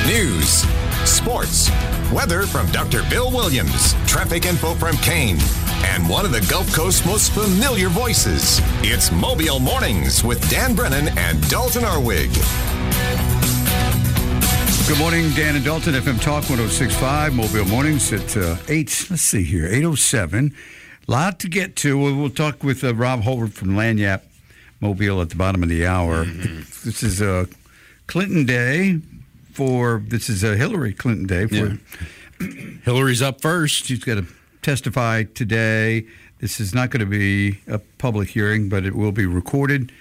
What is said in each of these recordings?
News, sports, weather from Dr. Bill Williams, traffic info from Kane, and one of the Gulf Coast's most familiar voices. It's Mobile Mornings with Dan Brennan and Dalton Arwig. Good morning, Dan and Dalton, FM Talk 106.5, Mobile Mornings at 8:07. Lot to get to. We'll talk with Rob Holbert from Lagniappe Mobile at the bottom of the hour. Mm-hmm. This is Clinton Day this is Hillary Clinton Day. Hillary's up first. She's got to testify today. This is not going to be a public hearing, but it will be recorded.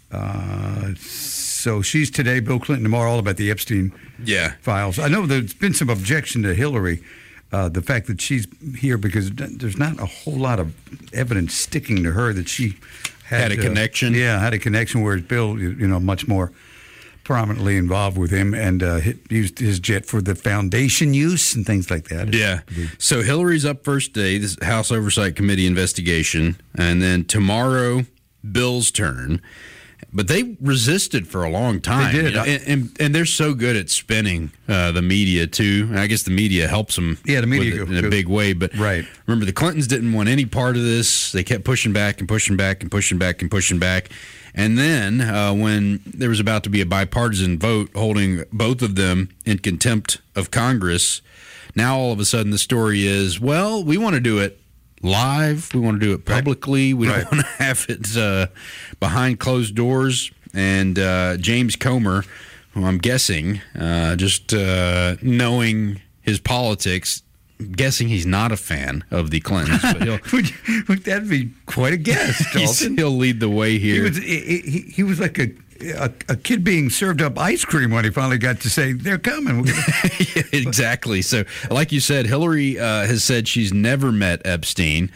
So she's today, Bill Clinton tomorrow, all about the Epstein files. I know there's been some objection to Hillary, the fact that she's here because there's not a whole lot of evidence sticking to her that she had a connection. Had a connection, whereas Bill, much more prominently involved with him and used his jet for the foundation use and things like that. Yeah. So Hillary's up first day, this House Oversight Committee investigation, and then tomorrow, Bill's turn. But they resisted for a long time. They did. And they're so good at spinning the media, too. And I guess the media helps them the media in a big way. But remember, the Clintons didn't want any part of this. They kept pushing back and pushing back and pushing back and pushing back. And then when there was about to be a bipartisan vote holding both of them in contempt of Congress, now all of a sudden the story is, well, we want to do it live. We want to do it publicly. We don't want to have it behind closed doors. And James Comer, who I'm guessing, just knowing his politics, guessing he's not a fan of the Clintons. But that'd be quite a guess, Dalton. He'll lead the way here. He was like a kid being served up ice cream when he finally got to say, they're coming. Yeah, exactly. So, like you said, Hillary has said she's never met Epstein.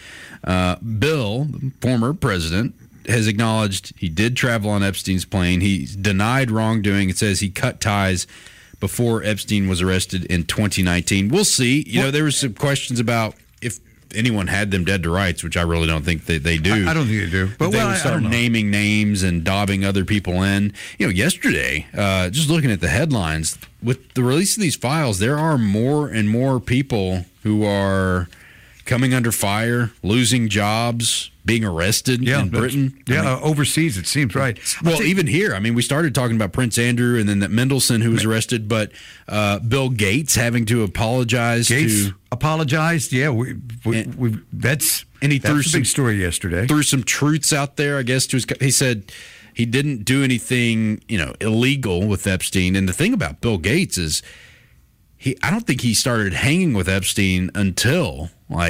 Bill, the former president, has acknowledged he did travel on Epstein's plane. He's denied wrongdoing. It says he cut ties before Epstein was arrested in 2019. We'll see. There were some questions about if anyone had them dead to rights, which I really don't think that they do. I don't think they do. But they would start naming names and dobbing other people in. Yesterday, just looking at the headlines, with the release of these files, there are more and more people who are coming under fire, losing jobs, being arrested in Britain. Overseas, it seems, right. Well, even here, we started talking about Prince Andrew and then that Mendelsohn who was arrested, but Bill Gates having to apologize. Apologized, yeah. That's a big story yesterday. Threw some truths out there, I guess. He said he didn't do anything, illegal with Epstein. And the thing about Bill Gates is I don't think he started hanging with Epstein until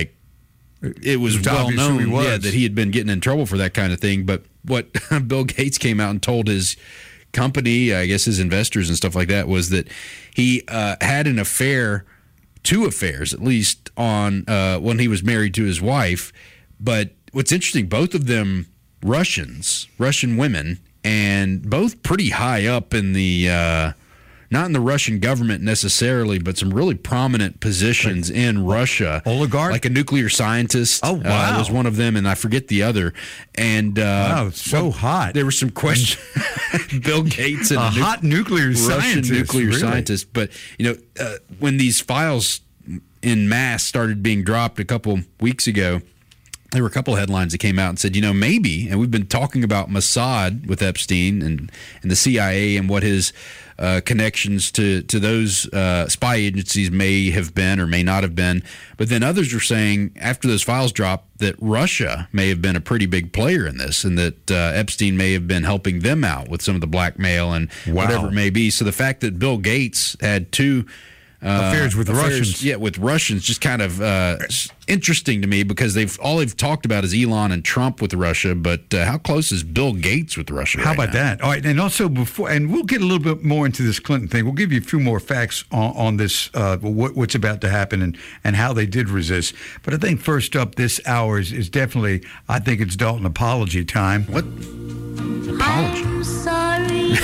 it was well known that he had been getting in trouble for that kind of thing. But what Bill Gates came out and told his company, I guess his investors and stuff like that, was that he had an affair, 2 affairs at least, on when he was married to his wife. But what's interesting, both of them Russian women, and both pretty high up in the not in the Russian government necessarily, but some really prominent positions in Russia. Oligarch? Like a nuclear scientist. Oh, wow. Was one of them, and I forget the other. And wow, it's so hot. There were some questions. Bill Gates and a hot nuclear Russian nuclear scientist. But, when these files en masse started being dropped a couple weeks ago, there were a couple of headlines that came out and said, maybe, and we've been talking about Mossad with Epstein and the CIA and what his connections to those spy agencies may have been or may not have been. But then others are saying, after those files dropped, that Russia may have been a pretty big player in this and that Epstein may have been helping them out with some of the blackmail and whatever it may be. So the fact that Bill Gates had 2 affairs with Russians. Yeah, with Russians, just kind of interesting to me because they've talked about is Elon and Trump with Russia, but how close is Bill Gates with Russia? How about that? All right, and also and we'll get a little bit more into this Clinton thing. We'll give you a few more facts on this, what's about to happen and how they did resist. But I think first up this hour is definitely, I think it's Dalton apology time. What? Apology? I'm sorry.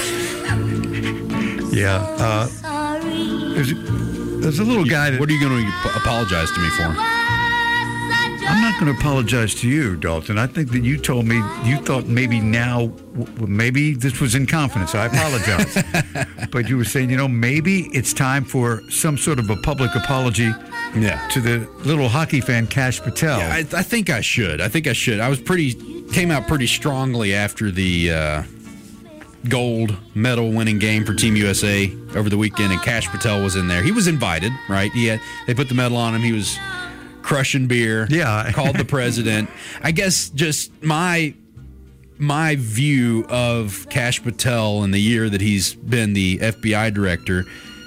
Yeah. There's a little guy that... What are you going to apologize to me for? I'm not going to apologize to you, Dalton. I think that you told me you thought maybe maybe this was in confidence. I apologize. But you were saying, maybe it's time for some sort of a public apology to the little hockey fan, Kash Patel. Yeah, I think I should. Came out pretty strongly after the gold medal winning game for Team USA over the weekend, and Kash Patel was in there. He was invited, right? They put the medal on him. He was crushing beer. Yeah. Called the president. I guess just my view of Kash Patel in the year that he's been the FBI director,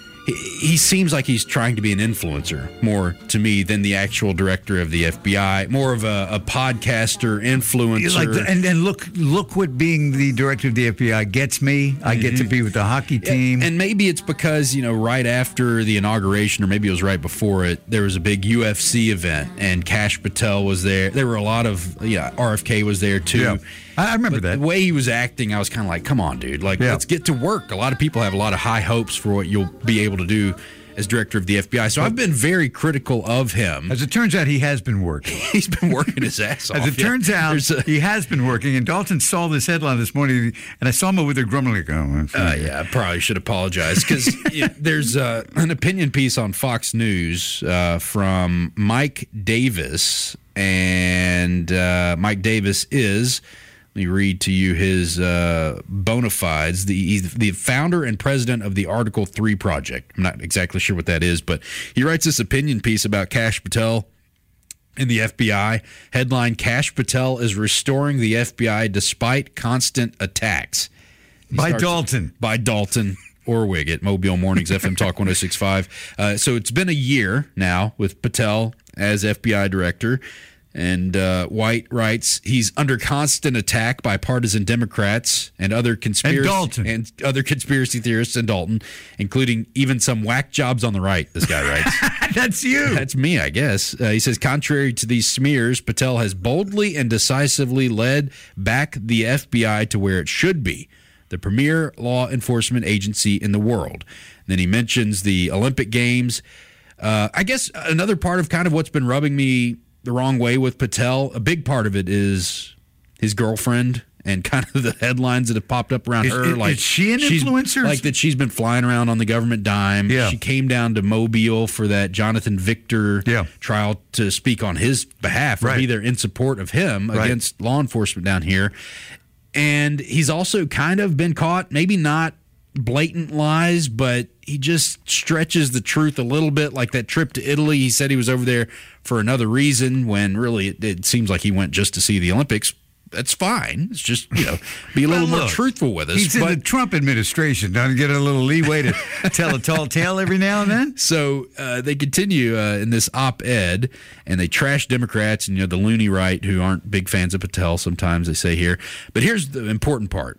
he seems like he's trying to be an influencer more to me than the actual director of the FBI. More of a podcaster, influencer. And look what being the director of the FBI gets me. I get to be with the hockey team. And maybe it's because, right after the inauguration, or maybe it was right before it, there was a big UFC event, and Kash Patel was there. There were a lot of, RFK was there too. Yeah. I remember that. The way he was acting, I was kind of like, come on, dude. Let's get to work. A lot of people have a lot of high hopes for what you'll be able to do as director of the FBI. So I've been very critical of him. As it turns out, he has been working. He's been working his ass off. As it turns out, he has been working. And Dalton saw this headline this morning, and I saw him over there grumbling. I probably should apologize, because there's an opinion piece on Fox News from Mike Davis. And Mike Davis is... Let me read to you his bona fides. He's the founder and president of the Article 3 Project. I'm not exactly sure what that is, but he writes this opinion piece about Kash Patel in the FBI. Headline, Kash Patel is restoring the FBI despite constant attacks. By Dalton Orwig at Mobile Mornings, FM Talk 106.5. So it's been a year now with Patel as FBI director. And White writes, he's under constant attack by partisan Democrats and other conspiracy theorists and Dalton, including even some whack jobs on the right, this guy writes. That's you. That's me, I guess. He says, contrary to these smears, Patel has boldly and decisively led back the FBI to where it should be, the premier law enforcement agency in the world. And then he mentions the Olympic Games. I guess another part of kind of what's been rubbing me the wrong way with Patel, a big part of it is his girlfriend and kind of the headlines that have popped up around her. Is she an influencer? Like that she's been flying around on the government dime. Yeah. She came down to Mobile for that Jonathan Victor trial to speak on his behalf, or be there in support of him against law enforcement down here. And he's also kind of been caught, maybe not blatant lies, but he just stretches the truth a little bit. Like that trip to Italy, he said he was over there for another reason, when really it seems like he went just to see the Olympics. That's fine. It's just, be a little more truthful with us. He's in the Trump administration. Don't get a little leeway to tell a tall tale every now and then? So they continue in this op-ed, and they trash Democrats and the loony right, who aren't big fans of Patel, sometimes they say here. But here's the important part.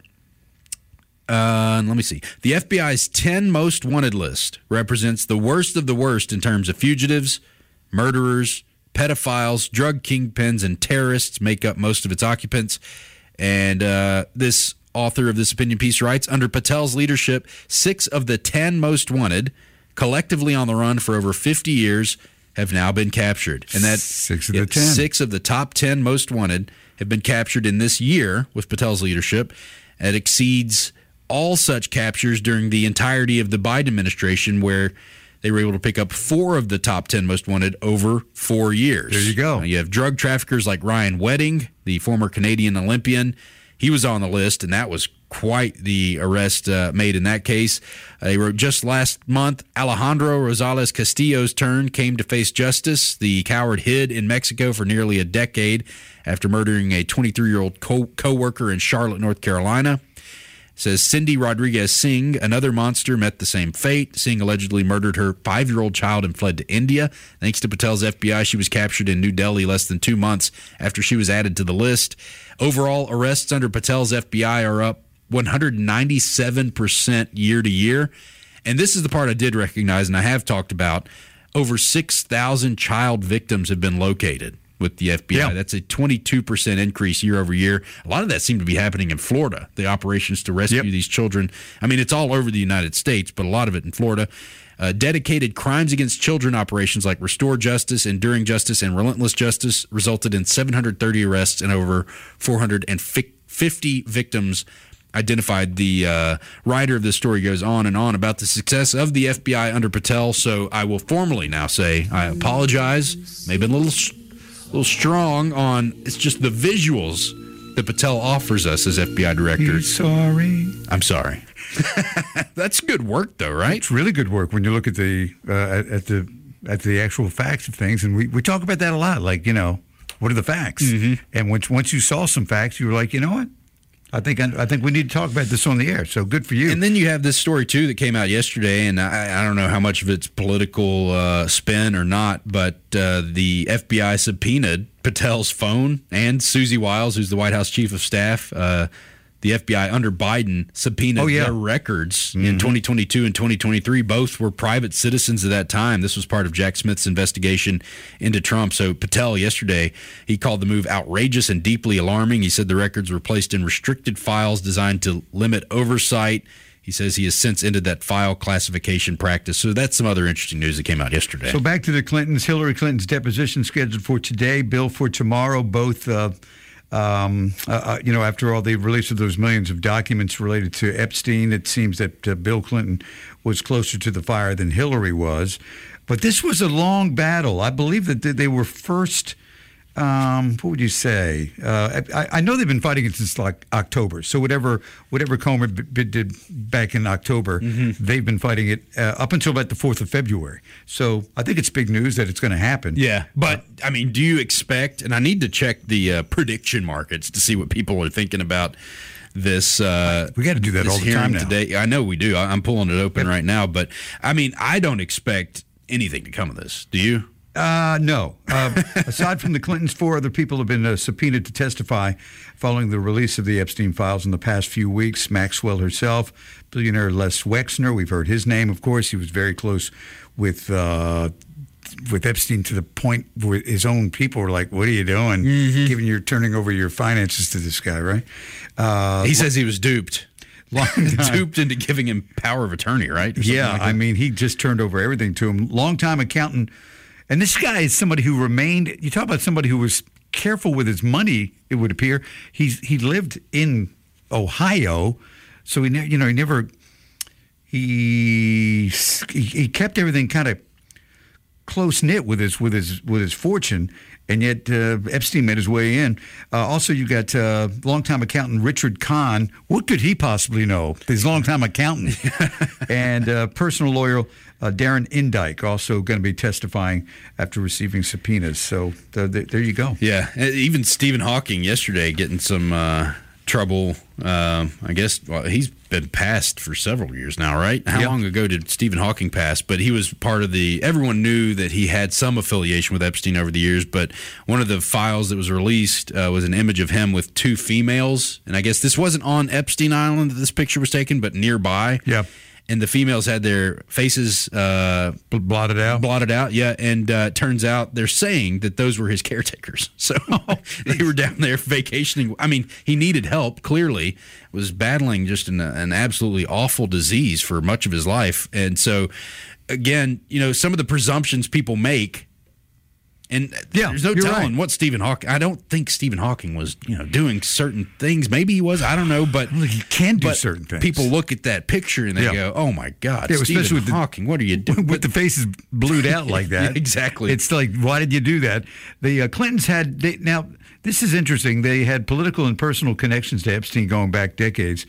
Let me see. The FBI's 10 most wanted list represents the worst of the worst in terms of fugitives, murderers, pedophiles, drug kingpins, and terrorists make up most of its occupants. And this author of this opinion piece writes, under Patel's leadership, 6 of the 10 most wanted, collectively on the run for over 50 years, have now been captured. And that's 6 of the 10. 6 of the top 10 most wanted have been captured in this year with Patel's leadership. It exceeds all such captures during the entirety of the Biden administration, where they were able to pick up 4 of the top 10 most wanted over 4 years. There you go. You have drug traffickers like Ryan Wedding, the former Canadian Olympian. He was on the list, and that was quite the arrest made in that case. They wrote, just last month, Alejandro Rosales Castillo's turn came to face justice. The coward hid in Mexico for nearly a decade after murdering a 23-year-old co-worker in Charlotte, North Carolina. Says Cindy Rodriguez Singh, another monster, met the same fate. Singh allegedly murdered her 5-year-old child and fled to India. Thanks to Patel's FBI, she was captured in New Delhi less than 2 months after she was added to the list. Overall, arrests under Patel's FBI are up 197% year to year. And this is the part I did recognize and I have talked about. Over 6,000 child victims have been located. with the FBI. Yeah. That's a 22% increase year over year. A lot of that seemed to be happening in Florida, the operations to rescue these children. I mean, it's all over the United States, but a lot of it in Florida. Dedicated crimes against children operations like Restore Justice, Enduring Justice, and Relentless Justice resulted in 730 arrests and over 450 victims identified. The writer of this story goes on and on about the success of the FBI under Patel. So I will formally now say I apologize. Maybe a little strong on it's just the visuals that Patel offers us as FBI director. Sorry. I'm sorry. That's good work, though, right? It's really good work when you look at the actual facts of things, and we talk about that a lot. Like, what are the facts? Mm-hmm. And once you saw some facts, you were like, you know what? I think we need to talk about this on the air. So good for you. And then you have this story too that came out yesterday, and I don't know how much of it's political spin or not, but the FBI subpoenaed Patel's phone and Susie Wiles, who's the White House chief of staff. The FBI under Biden subpoenaed their records in 2022 and 2023. Both were private citizens at that time. This was part of Jack Smith's investigation into Trump. So Patel yesterday, he called the move outrageous and deeply alarming. He said the records were placed in restricted files designed to limit oversight. He says he has since ended that file classification practice. So that's some other interesting news that came out yesterday. So back to the Clintons. Hillary Clinton's deposition scheduled for today, Bill for tomorrow. Both after all the release of those millions of documents related to Epstein, it seems that Bill Clinton was closer to the fire than Hillary was. But this was a long battle. I believe that they were first, what would you say? I know they've been fighting it since like October. So whatever Comer did back in October, they've been fighting it up until about the 4th of February. So I think it's big news that it's going to happen. Yeah, but I mean, do you expect, and I need to check the prediction markets to see what people are thinking about this. We got to do that all the time now. Today. I know we do. I'm pulling it open right now. But I mean, I don't expect anything to come of this. Do you? No. Aside from the Clintons, 4 other people have been subpoenaed to testify following the release of the Epstein files in the past few weeks. Maxwell herself, billionaire Les Wexner. We've heard his name, of course. He was very close with Epstein to the point where his own people were like, "What are you doing? You're turning over your finances to this guy, right?" He says he was duped. Duped into giving him power of attorney, right? Yeah, I mean, he just turned over everything to him. Longtime accountant. And this guy is somebody who remained, you talk about somebody who was careful with his money, it would appear. He lived in Ohio, so he kept everything kind of close-knit with his fortune, and yet Epstein made his way in. Also, you got longtime accountant Richard Kahn. What could he possibly know? His longtime accountant. And personal lawyer Darren Indike also going to be testifying after receiving subpoenas. So there you go. Yeah, even Stephen Hawking yesterday getting some trouble. I guess he's been passed for several years now, right? How long ago did Stephen Hawking pass? But he was part of everyone knew that he had some affiliation with Epstein over the years, but one of the files that was released was an image of him with 2 females. And I guess this wasn't on Epstein Island that this picture was taken, but nearby. Yeah. And the females had their faces blotted out. Yeah. And turns out they're saying that those were his caretakers. So they were down there vacationing. I mean, he needed help, clearly, was battling just an absolutely awful disease for much of his life. And so, again, some of the presumptions people make, and there's no telling what Stephen Hawking. I don't think Stephen Hawking was, doing certain things. Maybe he was. I don't know. But he can do certain things. People look at that picture and they go, "Oh my God, Stephen Hawking! What are you doing?" With the faces blued out like that. Exactly. It's like, why did you do that? The Clintons had now. This is interesting. They had political and personal connections to Epstein going back decades.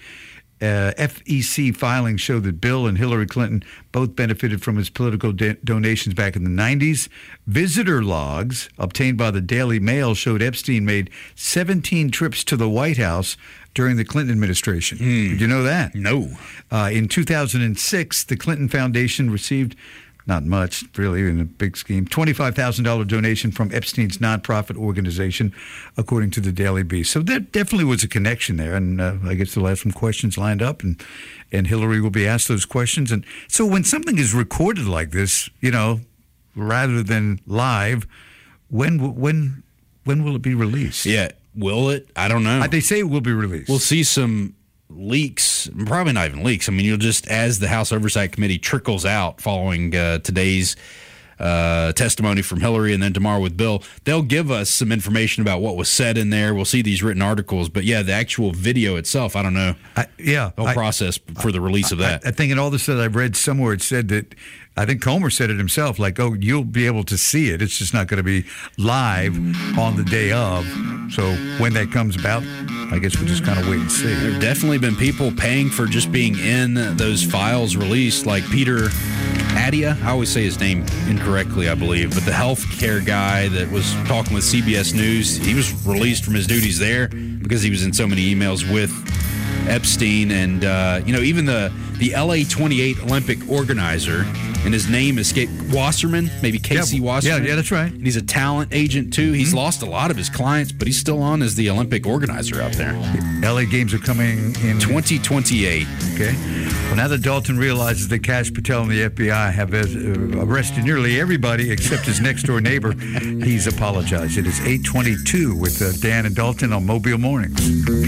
FEC filings show that Bill and Hillary Clinton both benefited from his political donations back in the 90s. Visitor logs obtained by the Daily Mail showed Epstein made 17 trips to the White House during the Clinton administration. Did you know that? No. In 2006, the Clinton Foundation received, not much, really, in a big scheme, $25,000 donation from Epstein's nonprofit organization, according to the Daily Beast. So there definitely was a connection there, and I guess they'll have some questions lined up, and Hillary will be asked those questions. And so when something is recorded like this, rather than live, when when will it be released? Yeah, will it? I don't know. They say it will be released. We'll see some leaks, probably not even leaks. I mean, you'll just, as the House Oversight Committee trickles out following today's testimony from Hillary and then tomorrow with Bill, they'll give us some information about what was said in there. We'll see these written articles. But, yeah, the actual video itself, I don't know. The whole process for the release of that. I think in all this that I've read somewhere, it said that, I think Comer said it himself, like, oh, you'll be able to see it. It's just not going to be live on the day of. So when that comes about, I guess we'll just kind of wait and see. There have definitely been people paying for just being in those files released, like Peter Attia. I always say his name incorrectly, I believe, but the healthcare guy that was talking with CBS News, he was released from his duties there because he was in so many emails with Epstein. And, even the LA 28 Olympic organizer, and his name escaped, Wasserman, maybe Casey Wasserman. Yeah, that's right. And he's a talent agent, too. He's lost a lot of his clients, but he's still on as the Olympic organizer out there. LA Games are coming in 2028. Okay. Well, now that Dalton realizes that Kash Patel and the FBI have arrested nearly everybody except his next-door neighbor, he's apologized. It is 8:22 with Dan and Dalton on Mobile Mornings.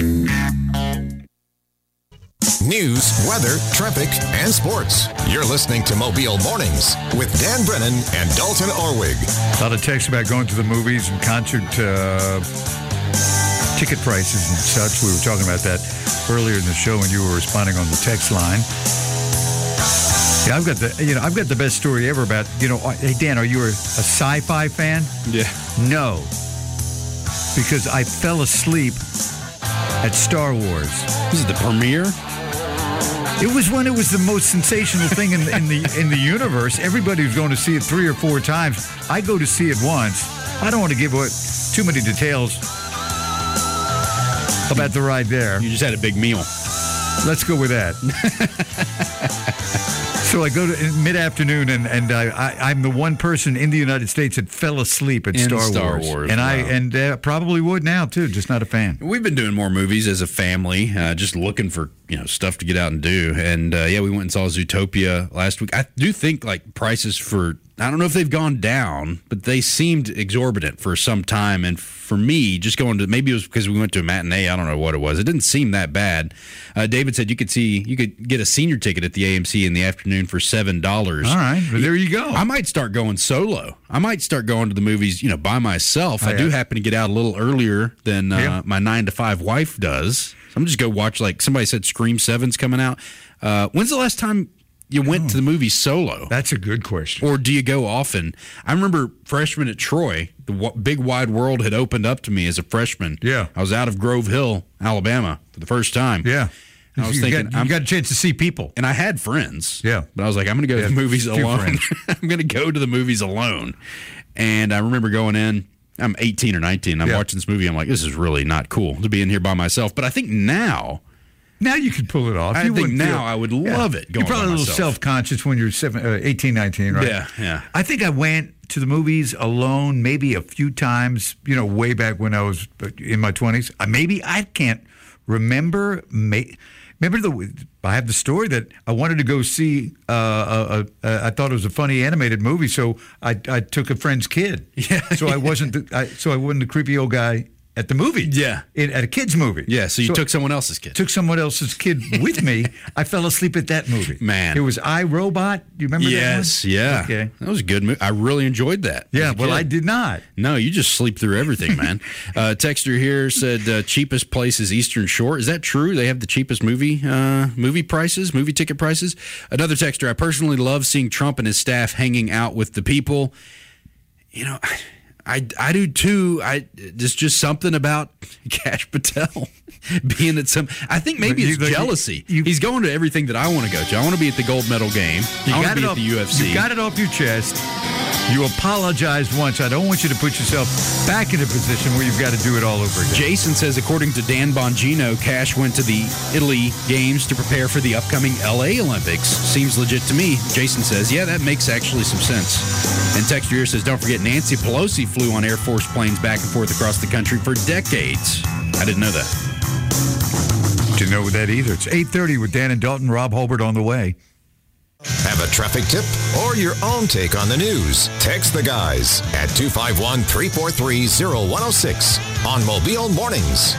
News, weather, traffic, and sports. You're listening to Mobile Mornings with Dan Brennan and Dalton Orwig. A lot of texts about going to the movies and concert ticket prices and such. We were talking about that earlier in the show when you were responding on the text line. Yeah, I've got the best story ever about, hey Dan, are you a sci-fi fan? Yeah. No. Because I fell asleep at Star Wars. This is the premiere? It was when it was the most sensational thing in the universe. Everybody was going to see it 3 or 4 times. I go to see it once. I don't want to give away too many details about the ride there. You just had a big meal. Let's go with that. So I go to mid-afternoon, and I'm the one person in the United States that fell asleep at Star Wars. And wow. I probably would now too, just not a fan. We've been doing more movies as a family, just looking for stuff to get out and do. And we went and saw Zootopia last week. I do think prices for, I don't know if they've gone down, but they seemed exorbitant for some time. And for me, just going to, maybe it was because we went to a matinee, I don't know what it was. It didn't seem that bad. David said you could get a senior ticket at the AMC in the afternoon for $7. All right, well, there you go. I might start going solo. I might start going to the movies, by myself. I do happen to get out a little earlier than my 9 to 5 wife does. So I'm just go watch, somebody said Scream 7's coming out. When's the last time you went to the movie solo? That's a good question. Or do you go often? I remember freshman at Troy, the big wide world had opened up to me as a freshman. Yeah. I was out of Grove Hill, Alabama for the first time. Yeah. And I was thinking, you got a chance to see people. And I had friends. Yeah. But I was like, I'm going to go to the movies alone. I'm going to go to the movies alone. And I remember going in. I'm 18 or 19. I'm watching this movie. I'm like, this is really not cool to be in here by myself. But I think now you can pull it off. I think now I would love it going You're probably by a little myself. Self-conscious when you're 18, 19, right? Yeah. I think I went to the movies alone maybe a few times, way back when I was in my 20s. I can't remember. I have the story that I wanted to go see. I thought it was a funny animated movie, so I took a friend's kid. Yeah. So I wasn't the creepy old guy at the movie. Yeah. At a kid's movie. Yeah, so you took someone else's kid. Took someone else's kid with me. I fell asleep at that movie. Man. It was iRobot. Do you remember that one? Yes, yeah. Okay. That was a good movie. I really enjoyed that. Yeah, well, I did not. No, you just sleep through everything, man. Texter here said cheapest place is Eastern Shore. Is that true? They have the cheapest movie ticket prices? Another texter, I personally love seeing Trump and his staff hanging out with the people. I do too. There's just something about Kash Patel being at some. I think maybe it's jealousy. He's going to everything that I want to go to. I want to be at the gold medal game. I want to be at the UFC. You got it off your chest. You apologized once. I don't want you to put yourself back in a position where you've got to do it all over again. Jason says, according to Dan Bongino, Kash went to the Italy Games to prepare for the upcoming LA Olympics. Seems legit to me. Jason says, yeah, that makes actually some sense. And Texter here says, don't forget Nancy Pelosi flew on Air Force planes back and forth across the country for decades. I didn't know that. Didn't know that either. It's 8:30 with Dan and Dalton. Rob Holbert on the way. Have a traffic tip or your own take on the news? Text the guys at 251-343-0106 on Mobile Mornings.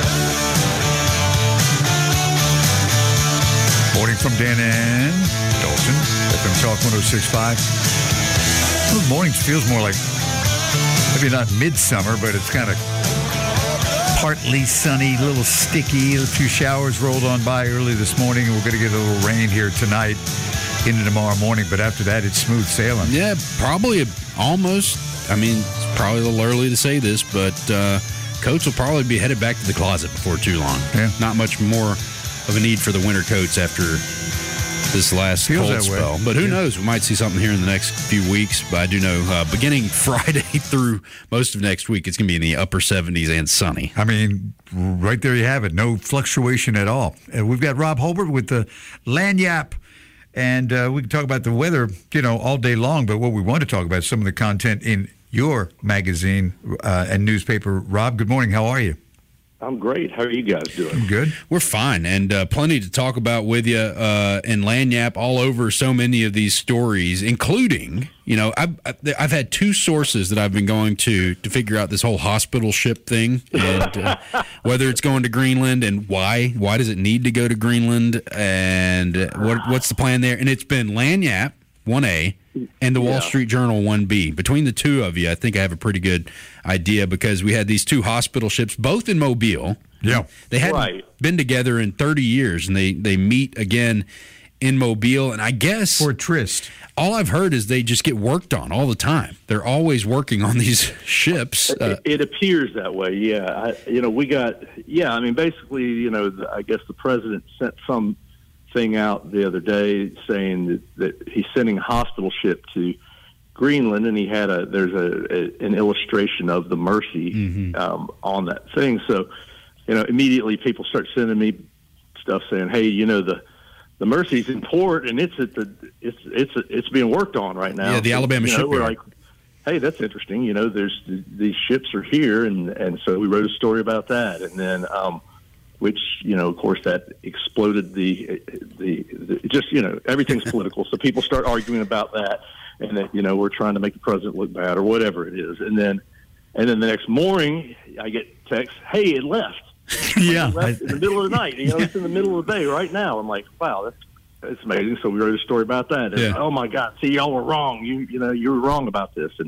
Morning from Dan and Dalton, FM Talk 106.5. Well, mornings feels more like, maybe not midsummer, but it's kind of partly sunny, a little sticky. A few showers rolled on by early this morning, and we're going to get a little rain here tonight into tomorrow morning. But after that, it's smooth sailing. Yeah, probably almost. I mean, it's probably a little early to say this, but coats will probably be headed back to the closet before too long. Yeah. Not much more of a need for the winter coats after this last cold spell. But who knows? We might see something here in the next few weeks. But I do know beginning Friday through most of next week, it's going to be in the upper 70s and sunny. I mean, right there you have it. No fluctuation at all. We've got Rob Holbert with the Lagniappe. And we can talk about the weather, all day long. But what we want to talk about is some of the content in your magazine and newspaper. Rob, good morning. How are you? I'm great. How are you guys doing? Good. We're fine, and plenty to talk about with you and Lagniappe all over so many of these stories, including, I've had two sources that I've been going to figure out this whole hospital ship thing, and whether it's going to Greenland and why does it need to go to Greenland, and what's the plan there. And it's been Lagniappe, 1A, and the Wall Street Journal 1B. Between the two of you, I think I have a pretty good idea because we had these two hospital ships, both in Mobile. Yeah. They hadn't been together in 30 years, and they meet again in Mobile. And I guess for a tryst. All I've heard is they just get worked on all the time. They're always working on these ships. It appears that way, yeah. Basically, I guess the president sent some thing out the other day saying that he's sending a hospital ship to Greenland, and there's an illustration of the Mercy on that thing. So, immediately people start sending me stuff saying, "Hey, the Mercy's in port, and it's being worked on right now." Yeah, the Alabama shipyard. We're like, "Hey, that's interesting." There's these ships are here, and so we wrote a story about that, and then. Which, of course, that exploded everything's political. So people start arguing about that and that, we're trying to make the president look bad or whatever it is. And then the next morning I get text, "Hey, it left." Yeah. It left in the middle of the night. It's in the middle of the day right now. I'm like, wow, that's amazing. So we wrote a story about that. And, oh my God, see, y'all were wrong. You were wrong about this. And,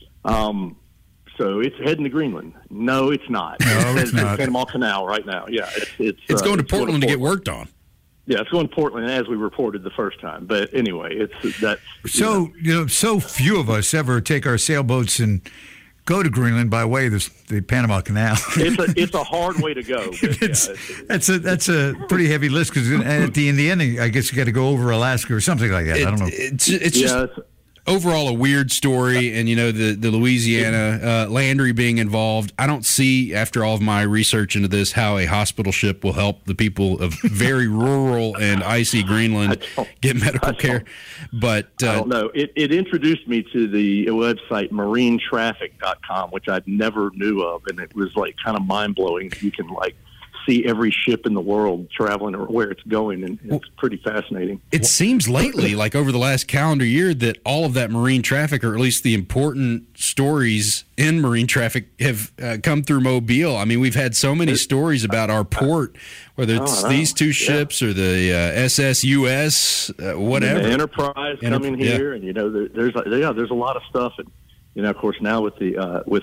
so it's heading to Greenland. No, it's not. No, it's not. Panama Canal right now. Yeah, it's going to Portland to get worked on. Yeah, it's going to Portland, as we reported the first time. But anyway, so few of us ever take our sailboats and go to Greenland by way of the Panama Canal. It's a hard way to go. That's a pretty heavy list because in the end, I guess you got to go over Alaska or something like that. I don't know. It's just. Overall, a weird story, and the Louisiana Landry being involved. I don't see, after all of my research into this, how a hospital ship will help the people of very rural and icy Greenland get medical care. But I don't know. It introduced me to the website marinetraffic.com, which I never knew of, and it was kind of mind blowing. You can see every ship in the world traveling or where it's going, and it's pretty fascinating. It seems lately, over the last calendar year, that all of that marine traffic, or at least the important stories in marine traffic, have come through Mobile. I mean, we've had so many stories about our port, whether it's these two ships or the SSUS, whatever. And the Enterprise coming here, and there's a lot of stuff, and of course now with the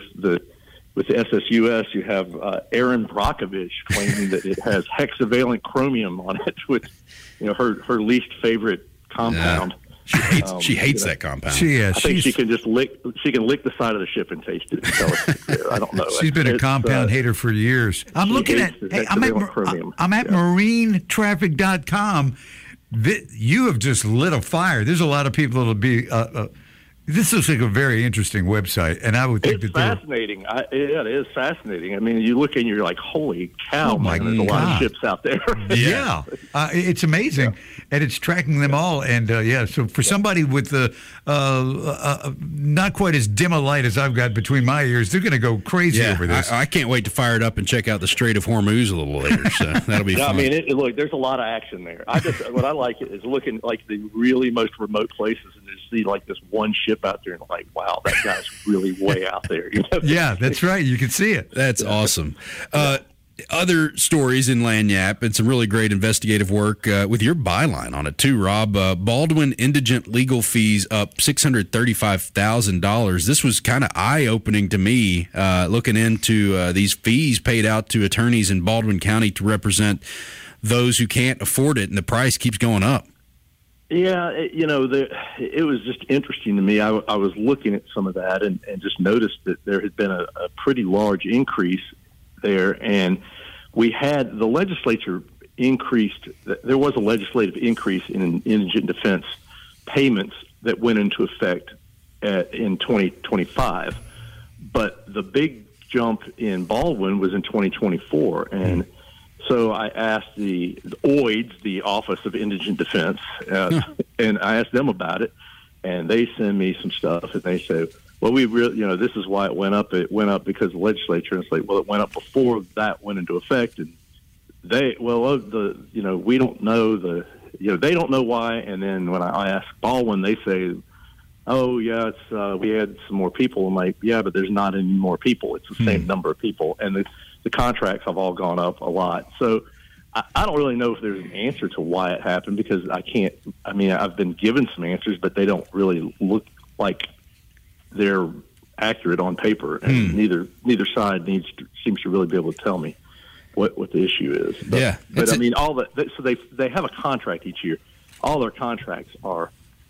SSUS, you have Erin Brockovich claiming that it has hexavalent chromium on it, which her least favorite compound. She hates that compound. I think she can lick the side of the ship and taste it. I don't know. She's been a compound hater for years. I'm looking at. I'm at marinetraffic.com. You have just lit a fire. There's a lot of people that'll be This looks like a very interesting website, and I would think It's that fascinating. It is fascinating. I mean, you look and you're like, holy cow, Oh, my man, there's a lot God. of ships out there. Yeah, it's amazing, and it's tracking them all. And so for somebody with not quite as dim a light as I've got between my ears, they're going to go crazy over this. I can't wait to fire it up and check out the Strait of Hormuz a little later. So that'll be Yeah, fun. I mean, look, there's a lot of action there. What I like is looking like the really most remote places and just see like this one ship out there and like, wow, that guy's really way out there. You know? Yeah, that's right. You can see it. That's awesome. Other stories in Lagniappe and some really great investigative work with your byline on it too, Rob. Baldwin indigent legal fees up $635,000. This was kind of eye-opening to me, looking into these fees paid out to attorneys in Baldwin County to represent those who can't afford it, and the price keeps going up. Yeah, it was just interesting to me. I was looking at some of that and just noticed that there had been a pretty large increase there, and we had the legislature increased. There was a legislative increase in indigent defense payments that went into effect in 2025, but the big jump in Baldwin was in 2024, and so I asked the OIDS, the Office of Indigent Defense, and I asked them about it, and they send me some stuff, and they say, well, we really, this is why it went up. It went up because the legislature, and it's like, well, it went up before that went into effect, and we don't know they don't know why. And then when I ask Baldwin, they say, oh yeah, it's we had some more people. I'm like, yeah, but there's not any more people. It's the same number of people, and the contracts have all gone up a lot. So I don't really know if there's an answer to why it happened, because I've been given some answers, but they don't really look like they're accurate on paper, and neither side seems to really be able to tell me what the issue is. But, so they have a contract each year. All their contracts are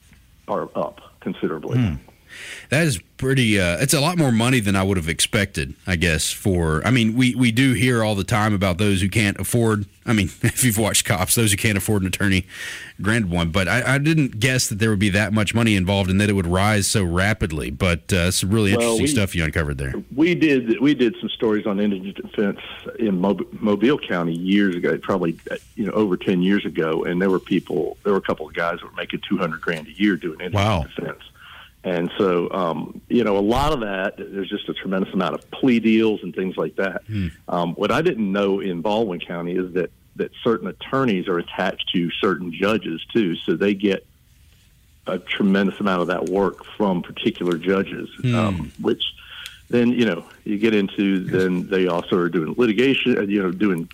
up considerably. That is pretty, it's a lot more money than I would have expected, I guess, we do hear all the time about those who can't afford, if you've watched Cops, those who can't afford an attorney granted one, but I didn't guess that there would be that much money involved and that it would rise so rapidly, but some really interesting stuff you uncovered there. We did some stories on indigent defense in Mobile County years ago, probably, over 10 years ago, and there were a couple of guys that were making $200,000 a year doing indigent defense. And so, a lot of that, there's just a tremendous amount of plea deals and things like that. What I didn't know in Baldwin County is that certain attorneys are attached to certain judges, too. So they get a tremendous amount of that work from particular judges, which then, you get into, then they also are doing litigation, doing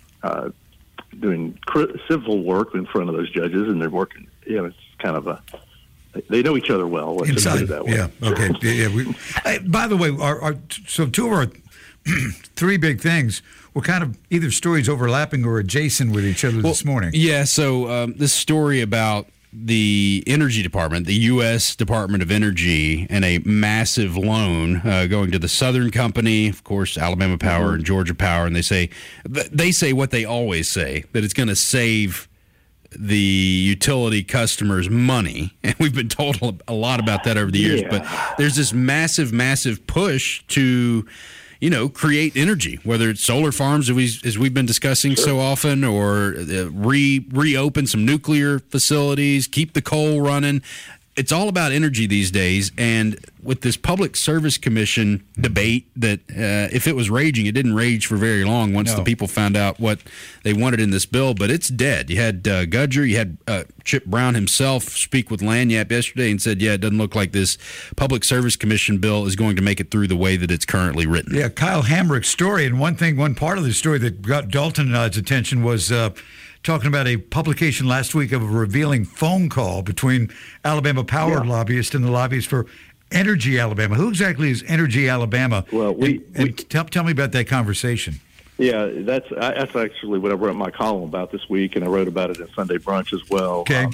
civil work in front of those judges, and they're working, it's kind of they know each other well. Let's just put it that way. Yeah. Okay. By the way, so two of our three big things were kind of either stories overlapping or adjacent with each other this morning. Yeah. So this story about the Energy Department, the U.S. Department of Energy, and a massive loan going to the Southern Company, of course, Alabama Power and Georgia Power, and they say what they always say, that it's going to save the utility customers money, and we've been told a lot about that over the years, but there's this massive push to create energy, whether it's solar farms as we've been discussing so often, or reopen some nuclear facilities, keep the coal running. It's all about energy these days, and with this Public Service Commission debate that if it was raging, it didn't rage for very long once the people found out what they wanted in this bill, but it's dead. You had Gudger, you had Chip Brown himself speak with Lagniappe yesterday and said, it doesn't look like this Public Service Commission bill is going to make it through the way that it's currently written. Yeah, Kyle Hamrick's story, and one part of the story that got Dalton and I's attention was talking about a publication last week of a revealing phone call between Alabama Power lobbyists and the lobbyists for Energy Alabama. Who exactly is Energy Alabama? Well, tell me about that conversation. Yeah, that's actually what I wrote my column about this week, and I wrote about it in Sunday Brunch as well. Okay.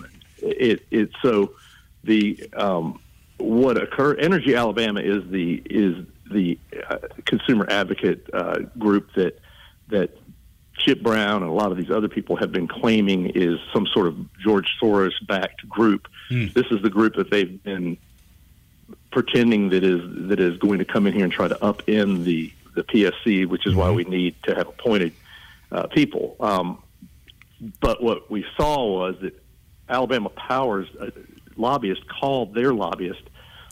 What occurred? Energy Alabama is the consumer advocate group that Chip Brown and a lot of these other people have been claiming is some sort of George Soros-backed group. This is the group that they've been pretending that is going to come in here and try to upend the PSC, which is why we need to have appointed people. But what we saw was that Alabama Power's lobbyist called their lobbyist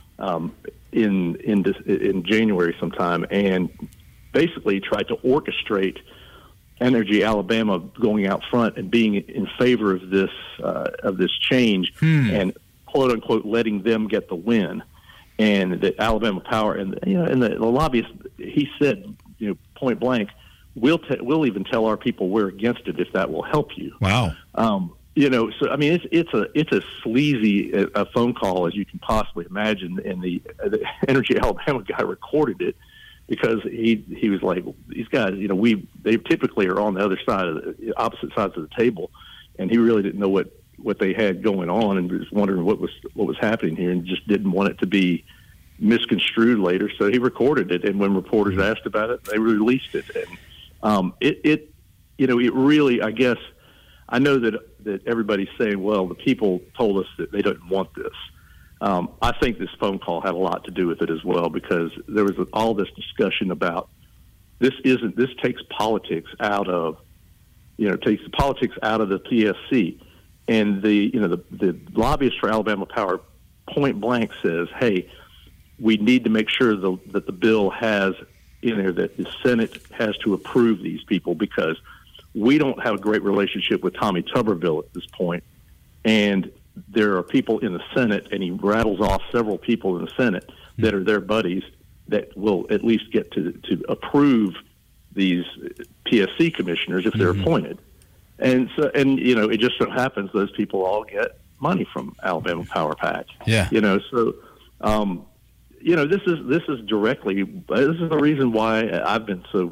in January sometime and basically tried to orchestrate Energy Alabama going out front and being in favor of this change and quote unquote letting them get the win. And that Alabama Power and the lobbyist, he said, point blank, we'll even tell our people we're against it if that will help you. Wow. So I mean, it's a sleazy a phone call as you can possibly imagine, and the Energy Alabama guy recorded it because he was like, these guys, they typically are on the other side of the opposite sides of the table, and he really didn't know what they had going on and was wondering what was happening here and just didn't want it to be misconstrued later. So he recorded it, and when reporters asked about it, they released it. And it really, I guess, I know that everybody's saying, well, the people told us that they don't want this. I think this phone call had a lot to do with it as well, because there was all this discussion about this takes politics out of the PSC. And the lobbyist for Alabama Power point blank says, hey, we need to make sure that the bill has in there that the Senate has to approve these people, because we don't have a great relationship with Tommy Tuberville at this point. And there are people in the Senate, and he rattles off several people in the Senate that are their buddies that will at least get to approve these PSC commissioners if they're appointed. And so, it just so happens those people all get money from Alabama Power PAC. Yeah. This is the reason why I've been so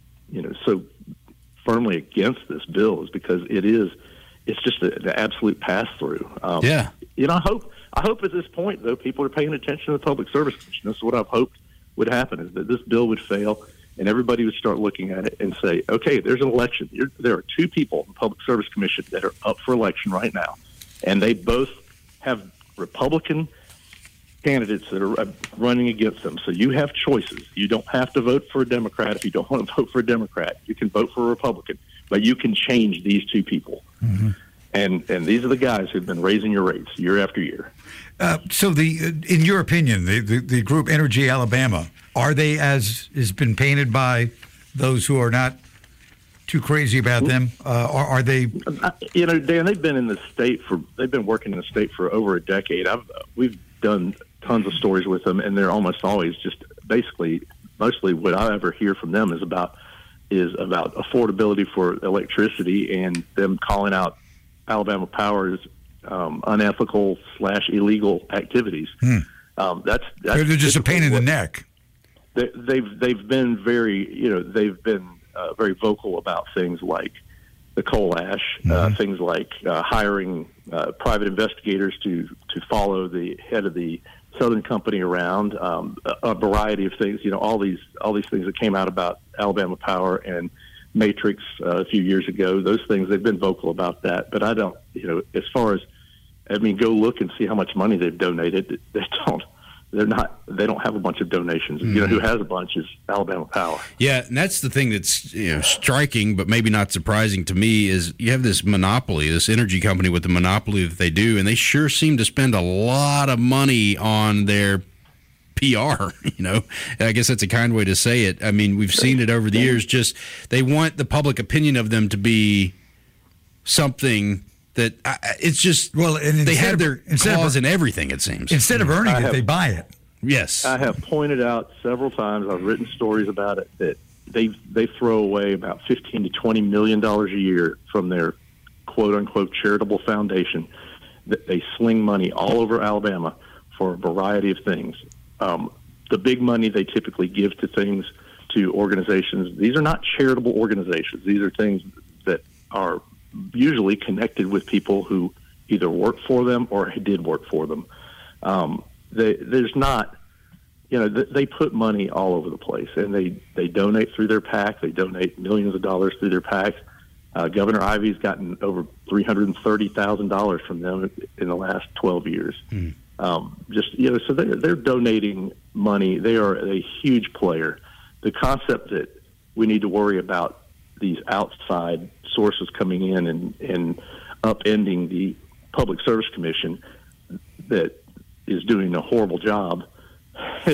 firmly against this bill, is because it's just the absolute pass through. Yeah. I hope at this point though people are paying attention to the Public Service Commission. That's what I've hoped would happen, is that this bill would fail and everybody would start looking at it and say, okay, there's an election. There are two people in the Public Service Commission that are up for election right now, and they both have Republican candidates that are running against them. So you have choices. You don't have to vote for a Democrat if you don't want to vote for a Democrat. You can vote for a Republican, but you can change these two people. Mm-hmm. And these are the guys who've been raising your rates year after year. So in your opinion, the group Energy Alabama, are they, as has been painted by those who are not too crazy about them? Are they? Dan, they've been working in the state for over a decade. We've done tons of stories with them, and they're almost always just mostly what I ever hear from them is about affordability for electricity, and them calling out Alabama Power's unethical / illegal activities. They're just a pain in the neck. They've been very vocal about things like the coal ash, things like hiring private investigators to follow the head of the Southern Company around, a variety of things. All these things that came out about Alabama Power and Matrix a few years ago. Those things, they've been vocal about that. But I don't, as far as, go look and see how much money they've donated. They don't have a bunch of donations. Who has a bunch is Alabama Power. Yeah, and that's the thing that's striking, but maybe not surprising to me, is you have this monopoly, this energy company with the monopoly that they do, and they sure seem to spend a lot of money on their PR. I guess that's a kind way to say it. I mean, we've seen it over the years. Just they want the public opinion of them to be something that it's just, and they have their claws in everything, it seems. Instead of earning it, they buy it. Yes. I have pointed out several times, I've written stories about it, that they throw away about $15 to $20 million a year from their quote-unquote charitable foundation. That they sling money all over Alabama for a variety of things. The big money they typically give to organizations. These are not charitable organizations. These are things that are usually connected with people who either work for them or did work for them. There's not, they put money all over the place, and they donate through their PAC. They donate millions of dollars through their PAC. Governor Ivey's gotten over $330,000 from them in the last 12 years. So they're donating money. They are a huge player. The concept that we need to worry about these outside sources coming in and upending the Public Service Commission that is doing a horrible job I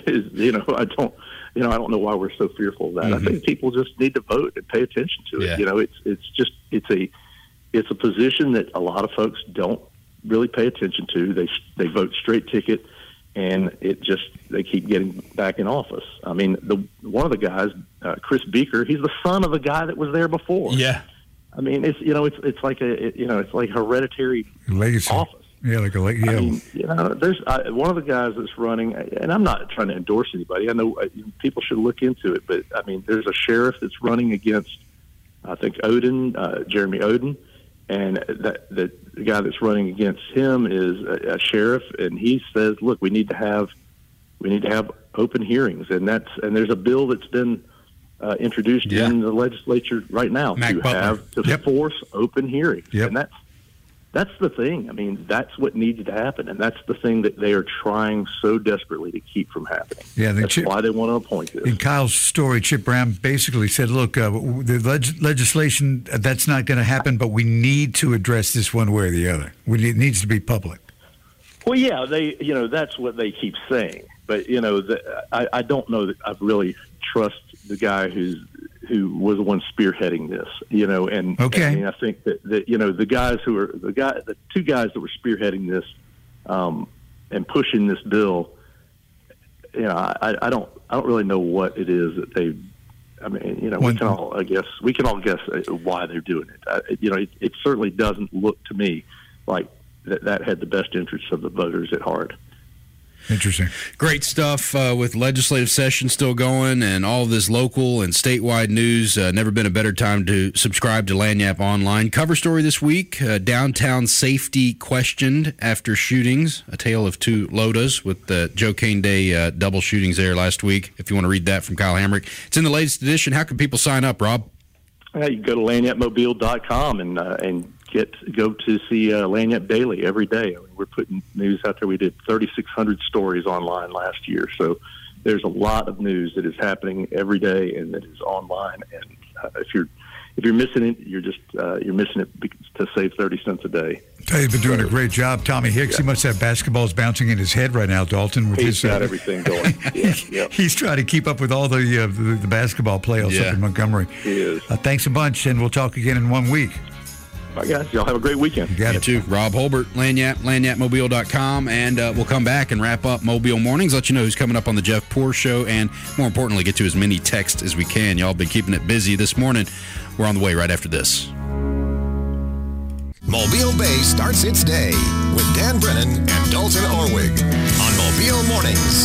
don't know why we're so fearful of that. Mm-hmm. I think people just need to vote and pay attention to it. Yeah. It's a position that a lot of folks don't really pay attention to. They vote straight ticket, and they keep getting back in office. I mean, one of the guys, Chris Beaker, he's the son of a guy that was there before. Yeah. I mean, it's like hereditary legacy office. Yeah, like a legacy. I mean, there's one of the guys that's running, and I'm not trying to endorse anybody. I know people should look into it, but I mean, there's a sheriff that's running against, I think, Jeremy Oden, and the guy that's running against him is a sheriff, and he says, "Look, we need to have open hearings," and there's a bill that's been introduced in the legislature right now to force open hearings, and that's the thing. I mean, that's what needs to happen, and that's the thing that they are trying so desperately to keep from happening. Yeah, that's why they want to appoint this. In Kyle's story, Chip Brown basically said, look, the legislation, that's not going to happen, but we need to address this one way or the other. It needs to be public. Well, yeah, that's what they keep saying. But, I don't know that I really trust the guy who was the one spearheading this, and okay. I mean, I think that the two guys that were spearheading this and pushing this bill, I don't really know what it is that they. I mean, we can all guess why they're doing it. It certainly doesn't look to me like that had the best interests of the voters at heart. Interesting. Great stuff with legislative session still going and all of this local and statewide news. Never been a better time to subscribe to Lagniappe Online. Cover story this week, downtown safety questioned after shootings, a tale of two Lodas with the Joe Kane Day double shootings there last week. If you want to read that from Kyle Hamrick. It's in the latest edition. How can people sign up, Rob? You can go to lagniappemobile.com and go to see Lagniappe Daily every day. I mean, we're putting news out there. We did 3,600 stories online last year, so there's a lot of news that is happening every day and that is online. And if you're missing it, you're missing it to save 30 cents a day. You've been doing a great job, Tommy Hicks. He must have basketballs bouncing in his head right now, Dalton. He's got everything going. He's trying to keep up with all the basketball playoffs up in Montgomery. He is. Thanks a bunch, and we'll talk again in 1 week. Bye, guys. Y'all have a great weekend. You got it. too. Rob Holbert, lagniappemobile.com, and we'll come back and wrap up Mobile Mornings, let you know who's coming up on the Jeff Poor Show, and more importantly, get to as many texts as we can. Y'all been keeping it busy this morning. We're on the way right after this. Mobile Bay starts its day with Dan Brennan and Dalton Orwig on Mobile Mornings.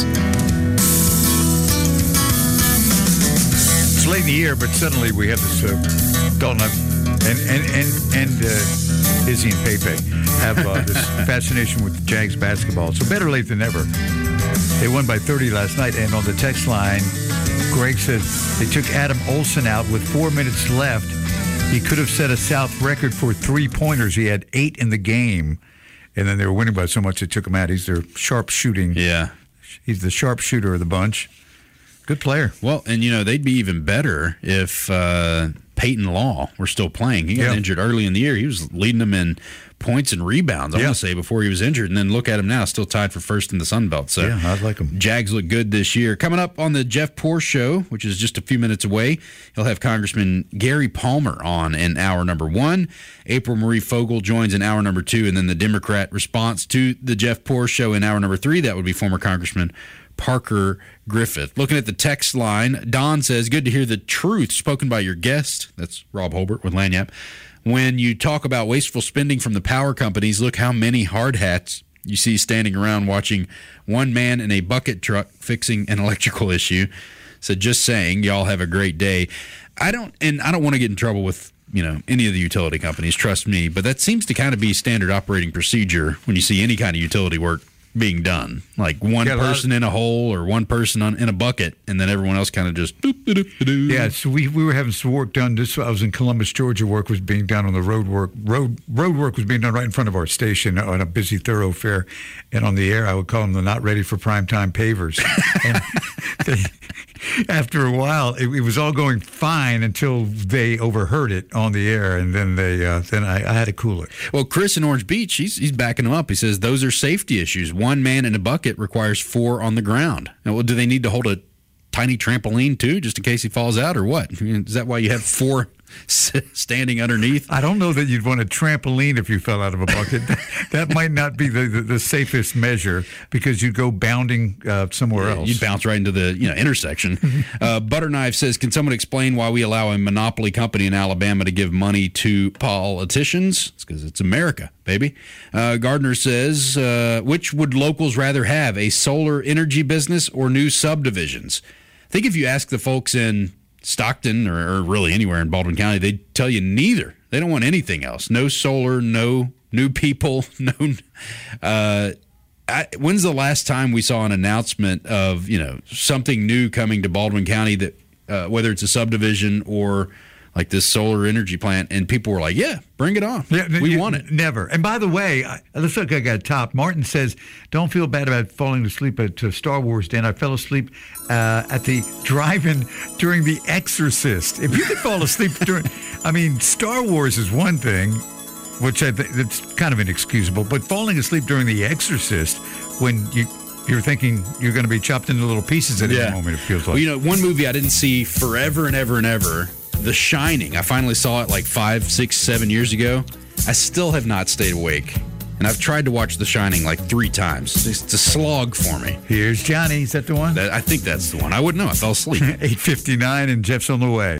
It's late in the year, but suddenly we have this Dalton and Izzy and Pepe have this fascination with the Jags basketball. So better late than never. They won by 30 last night, and on the text line, Greg said they took Adam Olsen out with 4 minutes left. He could have set a South record for three-pointers. He had 8 in the game, and then they were winning by so much they took him out. He's their sharp shooting. Yeah. He's the sharp shooter of the bunch. Good player. Well, and, they'd be even better if Peyton Law were still playing. He got injured early in the year. He was leading them in points and rebounds, I want to say, before he was injured. And then look at him now, still tied for first in the Sun Belt. So yeah, I like him. Jags look good this year. Coming up on the Jeff Poor Show, which is just a few minutes away, he'll have Congressman Gary Palmer on in hour number 1. April Marie Fogel joins in hour number 2. And then the Democrat response to the Jeff Poor Show in hour number 3. That would be former Congressman Parker Griffith. Looking at the text line, Don says, good to hear the truth spoken by your guest. That's Rob Holbert with Lagniappe. When you talk about wasteful spending from the power companies, look how many hard hats you see standing around watching one man in a bucket truck fixing an electrical issue. So just saying, y'all have a great day. I don't want to get in trouble with any of the utility companies, trust me, but that seems to kind of be standard operating procedure when you see any kind of utility work being done. Like one person in a hole or one person in a bucket, and then everyone else kind of just doop, doop, doop, doop. Yeah, so we were having some work done. I was in Columbus, Georgia. Work was being done on the road work. Road work was being done right in front of our station on a busy thoroughfare. And on the air, I would call them the not ready for primetime pavers. And after a while, it was all going fine until they overheard it on the air, and then I had to cool it. Well, Chris in Orange Beach, he's backing them up. He says those are safety issues. One man in a bucket requires 4 on the ground. Now, well, do they need to hold a tiny trampoline too, just in case he falls out, or what? Is that why you have 4 standing underneath? I don't know that you'd want a trampoline if you fell out of a bucket. That might not be the safest measure, because you'd go bounding somewhere else. You'd bounce right into the intersection. Butterknife says, can someone explain why we allow a monopoly company in Alabama to give money to politicians? It's because it's America, baby. Gardner says, which would locals rather have, a solar energy business or new subdivisions? I think if you ask the folks in Stockton or really anywhere in Baldwin County, they'd tell you neither. They don't want anything else. No solar, no new people, no. When's the last time we saw an announcement of something new coming to Baldwin County, that whether it's a subdivision or like this solar energy plant, and people were like, yeah, bring it on. Yeah, we want it. Never. And by the way, let's look, I got top. Martin says, don't feel bad about falling asleep at Star Wars, Dan. I fell asleep at the drive-in during The Exorcist. If you could fall asleep Star Wars is one thing, which I think it's kind of inexcusable, but falling asleep during The Exorcist when you're thinking you're going to be chopped into little pieces at any moment, it feels like. Well, one movie I didn't see forever and ever and ever, The Shining. I finally saw it like 5, 6, 7 years ago. I still have not stayed awake. And I've tried to watch The Shining like 3 times. It's a slog for me. Here's Johnny. Is that the one? I think that's the one. I wouldn't know. I fell asleep. 8:59 and Jeff's on the way.